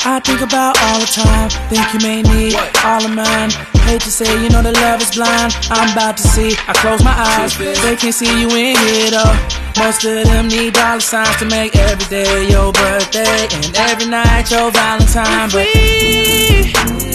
I think about all the time. Think you may need all of mine. Hate to say, you know that love is blind. I'm about to see, I close my eyes. They can't see you in here though. Most of them need dollar signs to make every day your birthday and every night your Valentine. But